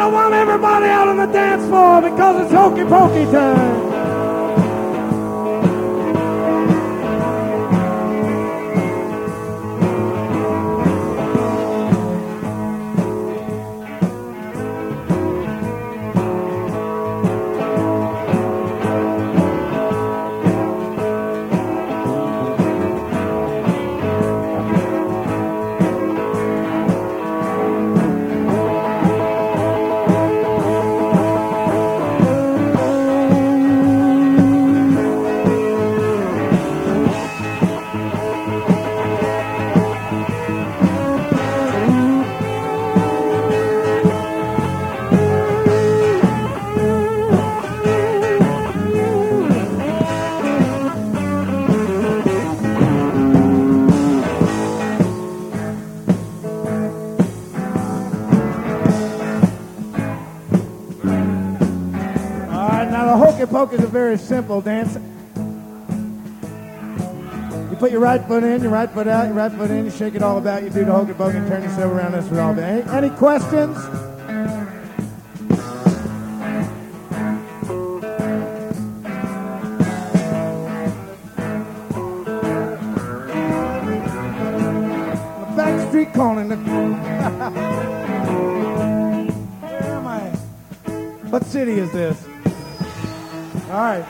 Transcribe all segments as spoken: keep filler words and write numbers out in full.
I want everybody out on the dance floor because it's hokey pokey time. Poke is a very simple dance. You put your right foot in, your right foot out, your right foot in, you shake it all about, you do the hokey pokey, turn yourself around, that's what all day. Any, any questions? The back street corner. The Where am I? What city is this? All right.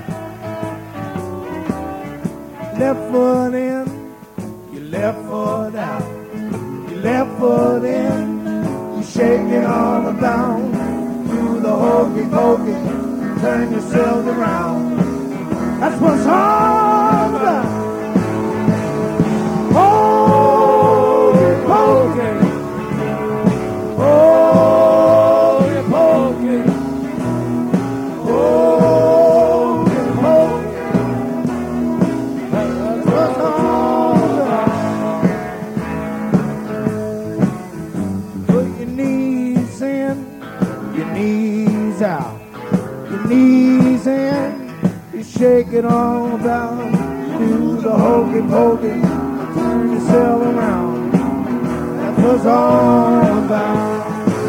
Left foot in, your left foot out. Your left foot in, you shake it all about. Do the hokey pokey, turn yourself around. That's what's all about. Hokey pokey. Hokey pokey. Out, your knees in, you shake it all about, do the hokey pokey, turn yourself around, that's what's all about.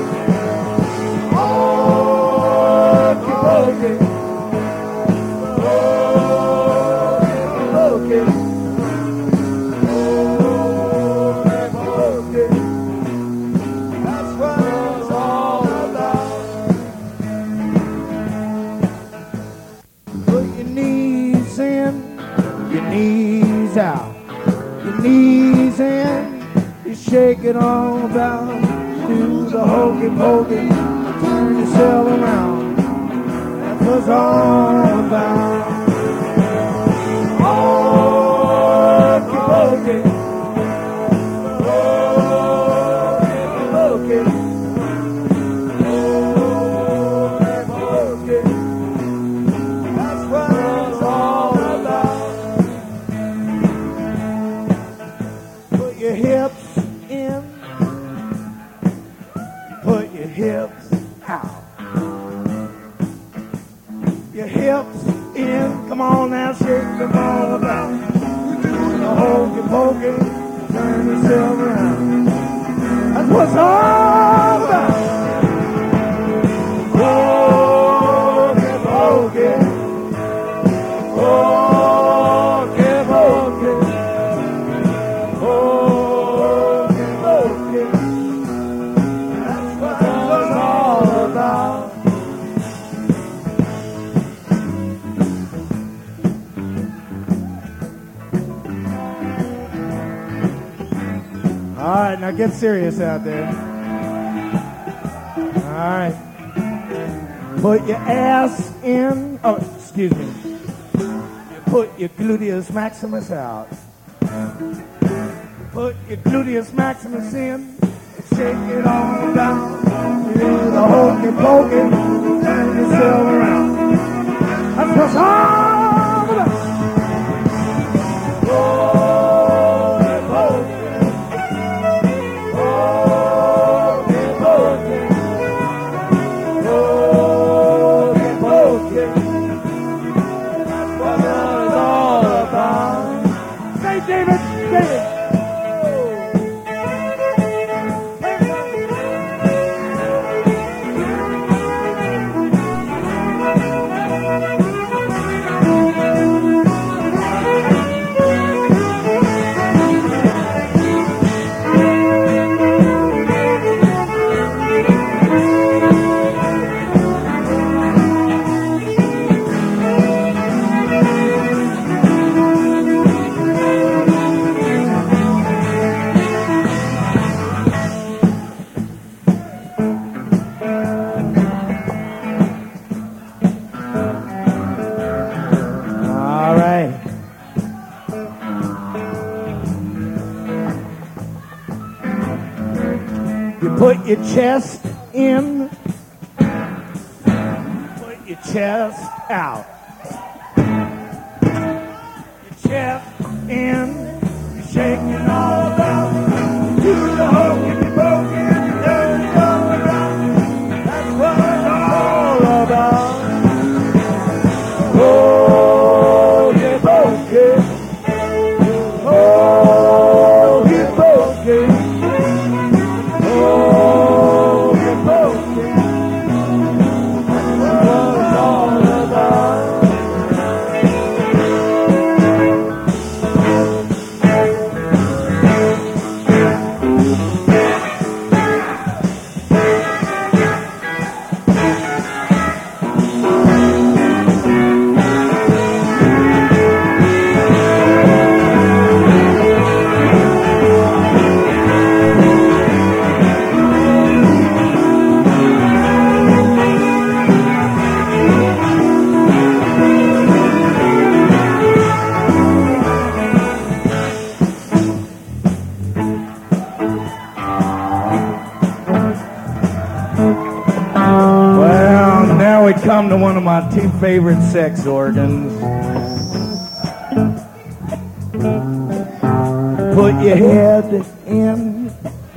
Hokey pokey, hokey pokey, hokey pokey, that's what it's all about. Your knees out, your knees in, you shake it all about, do the hokey pokey, turn yourself around, that's what's all about. Hokey pokey, hokey pokey. Hips out. Your hips in. Come on now, shake them all about. The hokey pokey, turn yourself around. That's what's all about. Hokey pokey, hokey pokey, hokey pokey. All right, now get serious out there. All right. Put your ass in. Oh, excuse me. You put your gluteus maximus out. Put your gluteus maximus in. Shake it all down. Do the hokey pokey. Turn yourself around. That's what's all about. Oh. David, David. Put your chest in. Put your chest out. Your chest in. You're shaking all about. Do the hokey pokey and you turn it all around. That's what it's all about. Hokey pokey. Hokey pokey. Hokey pokey. That's what it's all about. We come to one of my two favorite sex organs. Put your head in.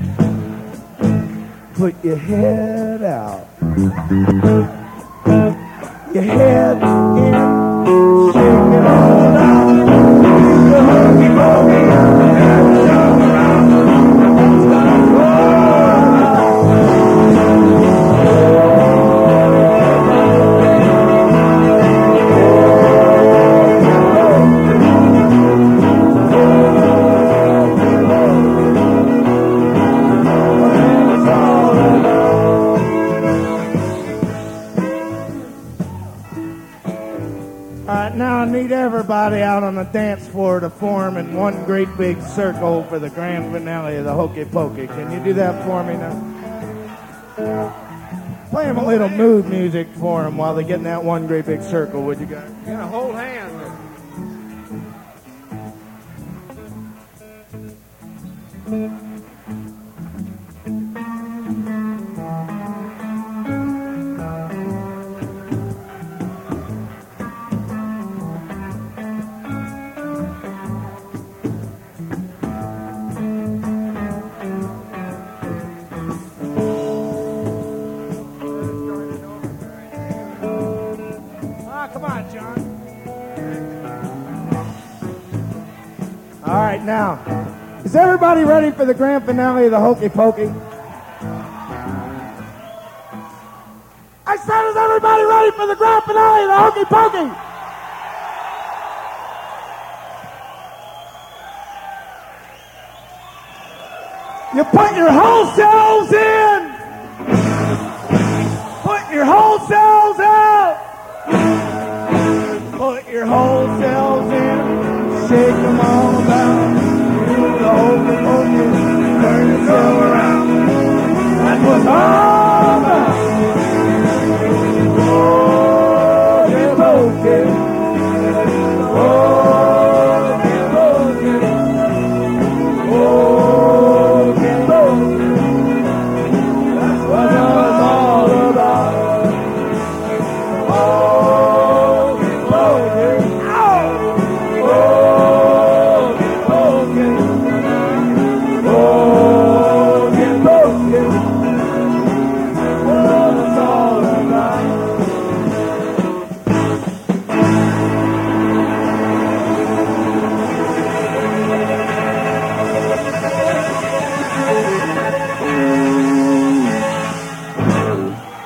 Put your head out. Your head in. Shake it all out. The hokey pokey and jump around. Stop Now I need everybody out on the dance floor to form in one great big circle for the grand finale of the Hokey Pokey. Can you do that for me now? Play them a little mood music for them while they get in that one great big circle, would you guys? You gotta hold hands. Come on, John. All right, now, is everybody ready for the grand finale of the Hokey Pokey? I said, is everybody ready for the grand finale of the Hokey Pokey? You put your whole selves in. Put your whole selves out. Put your whole selves in, shake them all about, do the hokey pokey, turn yourself around. That's what's all about. Hokey pokey, hokey pokey, hokey pokey. That's what it's all about.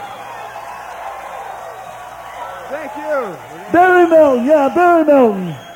Thank you. Barry Milton, yeah, Barry Milton.